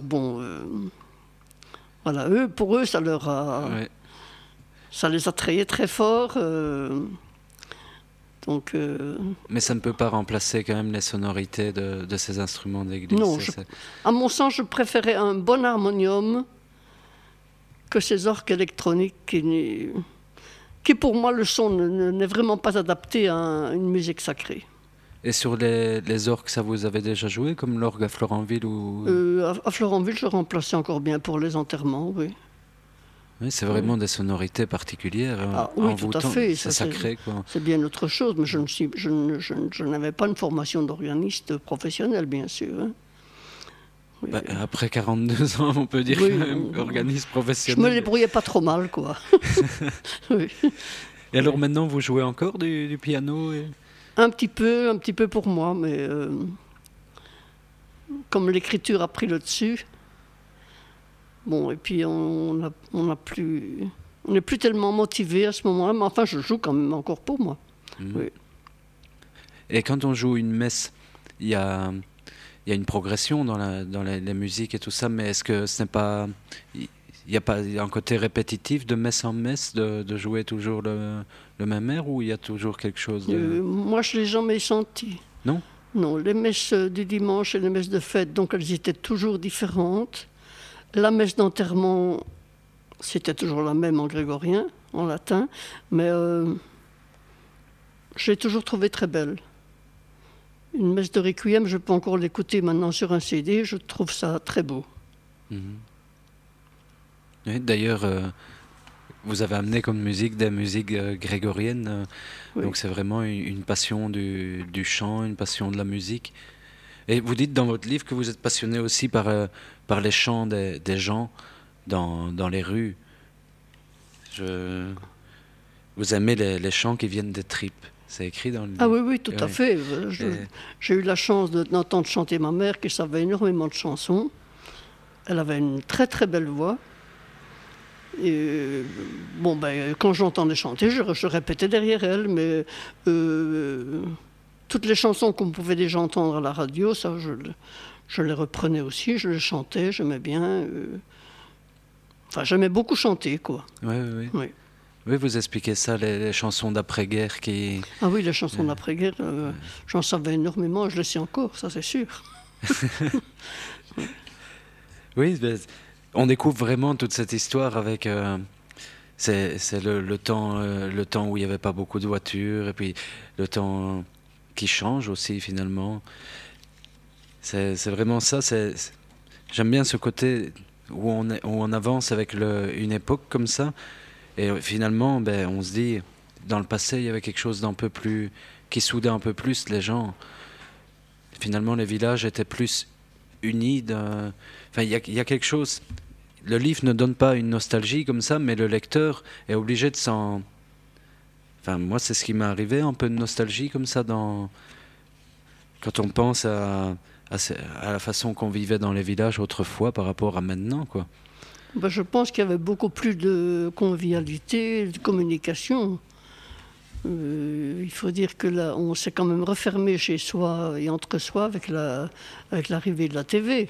voilà, pour eux, ça leur a... Ouais. Ça les a trayés très fort. Donc, mais ça ne peut pas remplacer quand même les sonorités de ces instruments d'église. Non, à mon sens, je préférais un bon harmonium que ces orgues électroniques qui pour moi, le son n'est vraiment pas adapté à une musique sacrée. Et sur les orgues, ça vous avez déjà joué, comme l'orgue à Florenville ou... À Florenville, je remplaçais encore bien pour les enterrements, oui. Oui, c'est vraiment des sonorités particulières. Oui, tout à fait. C'est sacré, quoi. C'est bien autre chose, mais je n'avais pas une formation d'organiste professionnel, bien sûr. Hein. Oui. Bah, après 42 ans, on peut dire Oui, organisme Je professionnel. me débrouillais pas trop mal, quoi. Oui. Et alors maintenant, vous jouez encore du piano Un petit peu pour moi, mais comme l'écriture a pris le dessus, bon, et puis on n'est plus tellement motivé à ce moment-là, mais enfin, je joue quand même encore pour moi. Oui. Et quand on joue une messe, il y a une progression dans la musique et tout ça, mais est-ce que ce n'est pas... Il n'y a pas un côté répétitif de messe en messe, de jouer toujours le même air, ou il y a toujours quelque chose de... Moi, je ne l'ai jamais senti. Non ? Non, les messes du dimanche et les messes de fête, donc elles étaient toujours différentes. La messe d'enterrement, c'était toujours la même en grégorien, en latin, mais je l'ai toujours trouvée très belle. Une messe de requiem, je peux encore l'écouter maintenant sur un CD, je trouve ça très beau. Oui, d'ailleurs, vous avez amené comme musique des musiques grégoriennes, Oui. donc c'est vraiment une passion du chant, une passion de la musique. Et vous dites dans votre livre que vous êtes passionné aussi par les chants des gens dans les rues. Vous aimez les chants qui viennent des tripes. C'est écrit dans le livre. Ah oui, tout à fait. J'ai eu la chance d'entendre chanter ma mère qui savait énormément de chansons. Elle avait une très très belle voix. Et bon, quand j'entendais chanter, je répétais derrière elle, mais toutes les chansons qu'on pouvait déjà entendre à la radio, ça, je les reprenais aussi, je les chantais, j'aimais bien. Enfin, j'aimais beaucoup chanter, quoi. Oui. Oui. Oui, vous expliquez ça, les chansons d'après-guerre qui... Ah oui, les chansons d'après-guerre, j'en savais énormément, je le sais encore, ça c'est sûr. Oui, on découvre vraiment toute cette histoire avec... c'est le temps où il n'y avait pas beaucoup de voitures, et puis le temps qui change aussi finalement. C'est vraiment ça. J'aime bien ce côté où on avance avec une époque comme ça. Et finalement, on se dit, dans le passé, il y avait quelque chose d'un peu plus... qui soudait un peu plus les gens. Finalement, les villages étaient plus unis. Enfin, il y a quelque chose... Le livre ne donne pas une nostalgie comme ça, mais le lecteur est obligé de s'en... Enfin, moi, c'est ce qui m'est arrivé, un peu de nostalgie comme ça, quand on pense à la façon qu'on vivait dans les villages autrefois par rapport à maintenant, quoi. Je pense qu'il y avait beaucoup plus de convivialité, de communication. Il faut dire que là, on s'est quand même refermé chez soi et entre soi avec l'arrivée de la TV.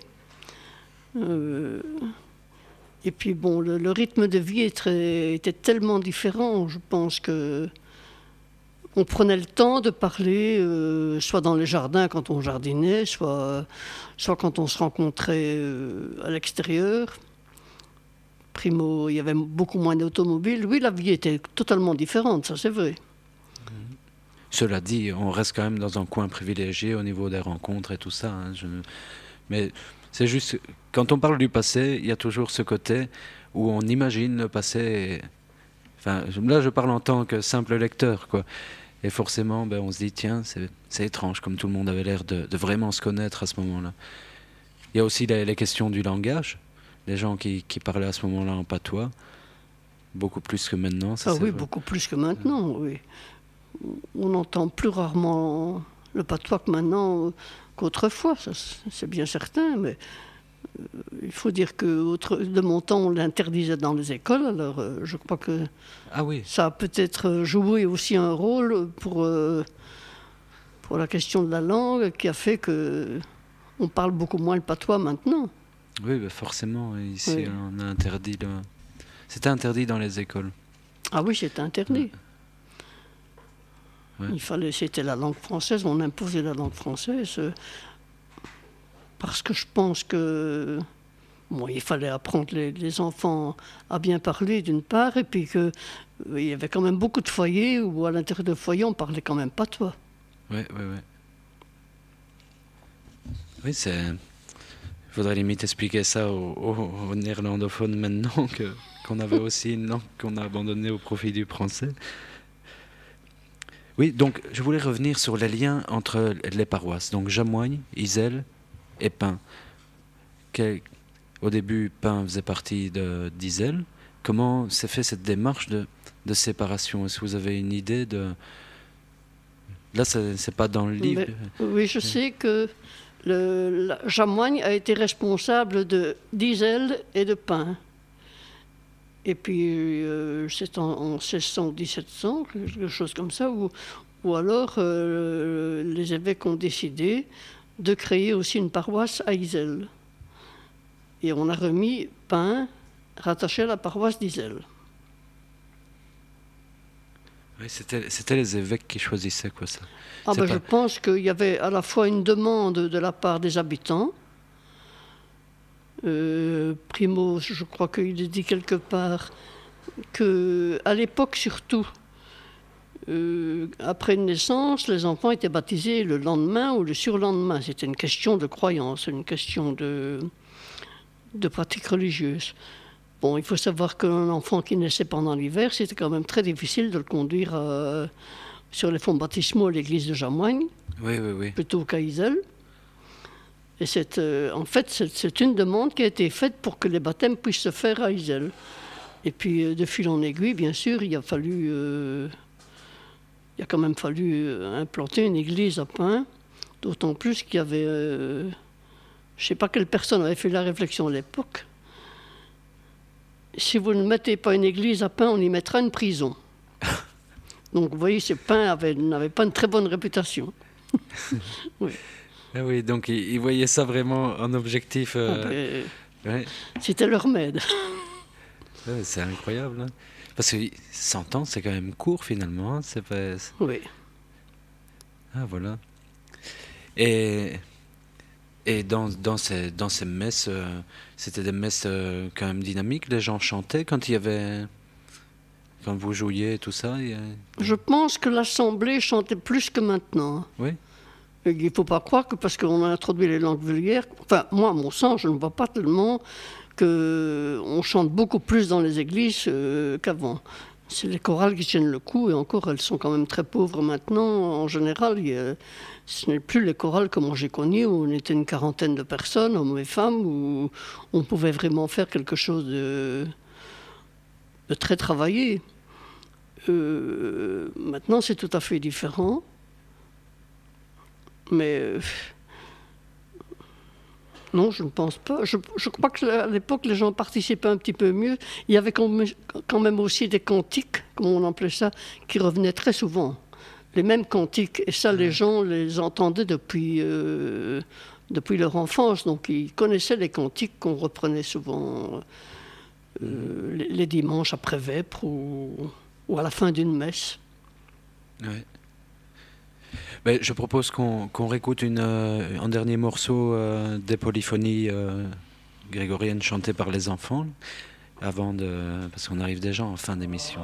Et puis bon, le rythme de vie était tellement différent. Je pense que on prenait le temps de parler, soit dans les jardins quand on jardinait, soit quand on se rencontrait à l'extérieur. Primo, il y avait beaucoup moins d'automobiles. Oui, la vie était totalement différente, ça c'est vrai. Cela dit, on reste quand même dans un coin privilégié au niveau des rencontres et tout ça. Mais c'est juste, quand on parle du passé, il y a toujours ce côté où on imagine le passé. Enfin, là, je parle en tant que simple lecteur, quoi. Et forcément, on se dit, tiens, c'est étrange, comme tout le monde avait l'air de vraiment se connaître à ce moment-là. Il y a aussi les questions du langage. Les gens qui parlaient à ce moment-là en patois, beaucoup plus que maintenant. Ça, oui, beaucoup plus que maintenant, oui. On entend plus rarement le patois que maintenant qu'autrefois, ça, c'est bien certain, mais il faut dire que de mon temps, on l'interdisait dans les écoles, alors je crois que ça a peut-être joué aussi un rôle pour la question de la langue, qui a fait qu'on parle beaucoup moins le patois maintenant. Oui, forcément. Ici, on a interdit. C'était interdit dans les écoles. Ah oui, c'était interdit. Ouais. C'était la langue française. On imposait la langue française parce que je pense que il fallait apprendre les enfants à bien parler d'une part, et puis que il y avait quand même beaucoup de foyers où à l'intérieur de foyers on parlait quand même patois. Oui, c'est. Il faudrait limite expliquer ça aux néerlandophones maintenant qu'on avait aussi une langue qu'on a abandonnée au profit du français. Oui, donc je voulais revenir sur les liens entre les paroisses. Donc Jamoigne, Iselle et Pin. au début, Pin faisait partie d'Iselle. Comment s'est fait cette démarche de séparation? Est-ce que vous avez une idée de... Là, c'est pas dans le livre. Oui, je sais que Jamoigne a été responsable d'Iselle et de Pin. Et puis, c'est en 1600 ou 1700, quelque chose comme ça, ou alors les évêques ont décidé de créer aussi une paroisse à Iselle. Et on a remis Pin rattaché à la paroisse d'Iselle. Oui, c'était les évêques qui choisissaient quoi, ça. Je pense qu'il y avait à la fois une demande de la part des habitants. Primo, je crois qu'il est dit quelque part qu'à l'époque surtout, après une naissance, les enfants étaient baptisés le lendemain ou le surlendemain. C'était une question de croyance, une question de pratique religieuse. Bon, il faut savoir qu'un enfant qui naissait pendant l'hiver, c'était quand même très difficile de le conduire sur les fonts baptismaux à l'église de Jamoigne, oui. plutôt qu'à Iselle. Et en fait, c'est une demande qui a été faite pour que les baptêmes puissent se faire à Iselle. Et puis, de fil en aiguille, bien sûr, il a quand même fallu implanter une église à Pin, d'autant plus qu'il y avait... je ne sais pas quelle personne avait fait la réflexion à l'époque. Si vous ne mettez pas une église à Pin, on y mettra une prison. Donc, vous voyez, Pin n'avait pas une très bonne réputation. Oui. Ah oui, donc ils voyaient ça vraiment en objectif. Ouais. C'était leur remède. Ouais, c'est incroyable. Hein. Parce que 100 ans, c'est quand même court finalement. Hein. C'est pas... Oui. Ah voilà. Et dans ces messes, c'était des messes quand même dynamiques. Les gens chantaient quand vous jouiez et tout ça. Je pense que l'Assemblée chantait plus que maintenant. Oui. Il ne faut pas croire que parce qu'on a introduit les langues vulgaires, enfin moi à mon sens, je ne vois pas tellement qu'on chante beaucoup plus dans les églises qu'avant. C'est les chorales qui tiennent le coup, et encore elles sont quand même très pauvres maintenant. En général, ce n'est plus les chorales comme j'ai connu, où on était une quarantaine de personnes, hommes et femmes, où on pouvait vraiment faire quelque chose de très travaillé. Maintenant, c'est tout à fait différent. Mais non, je ne pense pas. Je crois qu'à l'époque, les gens participaient un petit peu mieux. Il y avait quand même aussi des cantiques, comme on appelait ça, qui revenaient très souvent. Les mêmes cantiques. Et ça, les gens les entendaient depuis leur enfance. Donc, ils connaissaient les cantiques qu'on reprenait souvent les dimanches après vêpres ou à la fin d'une messe. Oui. Ben, je propose qu'on réécoute un dernier morceau des polyphonies grégoriennes chantées par les enfants, parce qu'on arrive déjà en fin d'émission.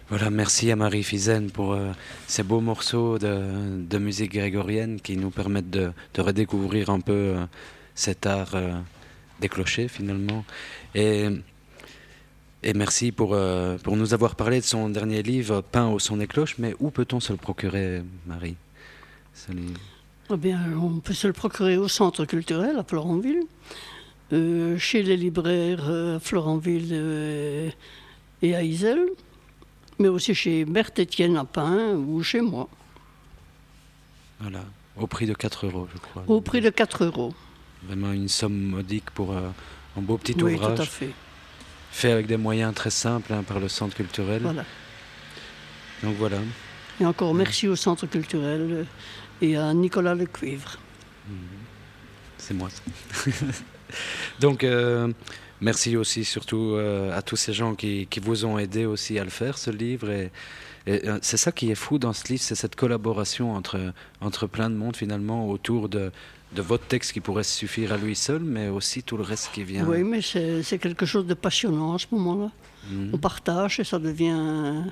Voilà, merci à Marie Fizen pour ces beaux morceaux de musique grégorienne qui nous permettent de redécouvrir un peu cet art des clochers finalement. Et merci pour nous avoir parlé de son dernier livre, Pain au son des cloches. Mais où peut-on se le procurer, Marie ? Eh bien, on peut se le procurer au centre culturel à Florenville, chez les libraires à Florenville et à Iselle, mais aussi chez Berthe Étienne à Pin ou chez moi. Voilà, au prix de 4 €, je crois. Au prix de 4 €. Vraiment une somme modique pour un beau petit ouvrage. Oui, tout à fait. Fait avec des moyens très simples par le centre culturel. Voilà. Donc voilà. Et encore merci au centre culturel et à Nicolas Lecuivre. C'est moi. Donc merci aussi surtout à tous ces gens qui vous ont aidé aussi à le faire, ce livre. Et c'est ça qui est fou dans ce livre, c'est cette collaboration entre plein de monde finalement autour de votre texte qui pourrait suffire à lui seul, mais aussi tout le reste qui vient. Oui, mais c'est quelque chose de passionnant à ce moment-là. On partage et ça devient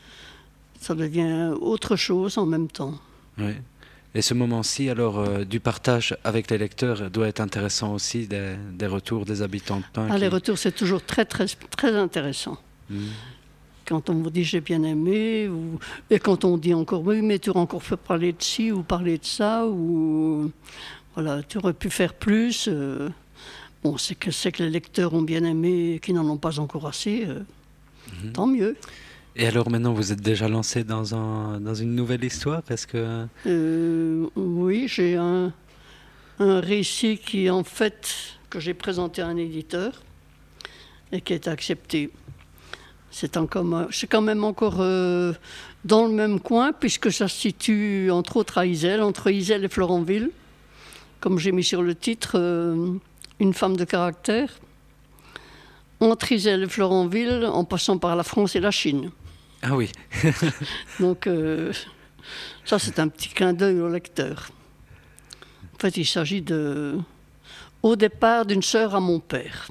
autre chose en même temps. Oui. Et ce moment-ci, alors, du partage avec les lecteurs doit être intéressant aussi, des retours des habitants de Pin. Les retours, c'est toujours très, très, très intéressant. Quand on vous dit « j'ai bien aimé », et quand on dit encore « oui, mais tu aurais encore fait parler de ci ou parler de ça », ou voilà, tu aurais pu faire plus. Bon, c'est que les lecteurs ont bien aimé et qu'ils n'en ont pas encore assez, tant mieux. Et alors maintenant, vous êtes déjà lancé dans une nouvelle histoire, est-ce que... Oui, j'ai un récit qui, en fait, que j'ai présenté à un éditeur et qui est accepté. C'est quand même encore dans le même coin, puisque ça se situe entre autres à Iselle, entre Iselle et Florenville. Comme j'ai mis sur le titre, une femme de caractère. Entre Iselle et Florenville, en passant par la France et la Chine. Ah oui. Donc, ça, c'est un petit clin d'œil au lecteur. En fait, il s'agit au départ d'une sœur à mon père.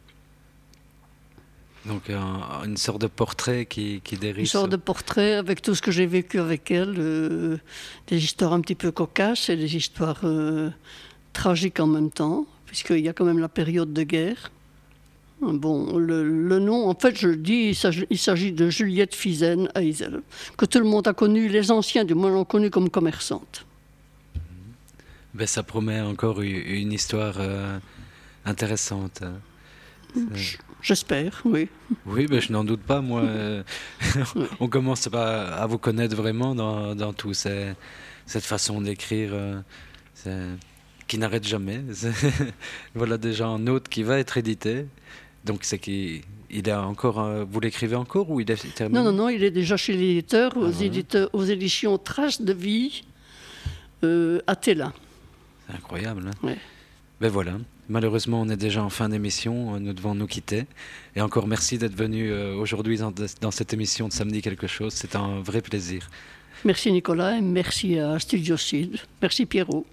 Donc, une sorte de portrait qui dérive. Une sorte de portrait avec tout ce que j'ai vécu avec elle. Des histoires un petit peu cocasses et des histoires tragiques en même temps, puisqu'il y a quand même la période de guerre. Bon, le nom, en fait, je dis, il s'agit de Juliette Fizen à Iselle, que tout le monde a connu, les anciens du moins l'ont connue comme commerçante. Ben, ça promet encore une histoire intéressante. J'espère, oui. Oui, ben, je n'en doute pas, moi. On commence à vous connaître vraiment dans tout cette façon d'écrire qui n'arrête jamais. Voilà déjà un autre qui va être édité. Donc c'est qu'il est encore... vous l'écrivez encore ou il est terminé ? Non, il est déjà chez l'éditeur, aux éditions Traces de vie, à Tella. C'est incroyable. Hein ? Ouais. Ben voilà, malheureusement on est déjà en fin d'émission, nous devons nous quitter. Et encore merci d'être venu aujourd'hui dans cette émission de Samedi quelque chose, c'est un vrai plaisir. Merci Nicolas et merci à Studio Sud. Merci Pierrot.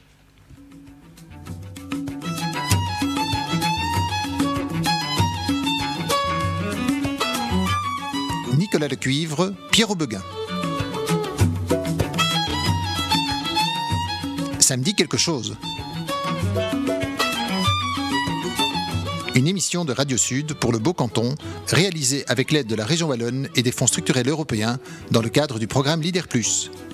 Nicolas Lecuivre, Pierrot Beguin. Samedi quelque chose. Une émission de Radio Sud pour le Beau Canton, réalisée avec l'aide de la région Wallonne et des fonds structurels européens dans le cadre du programme Leader+.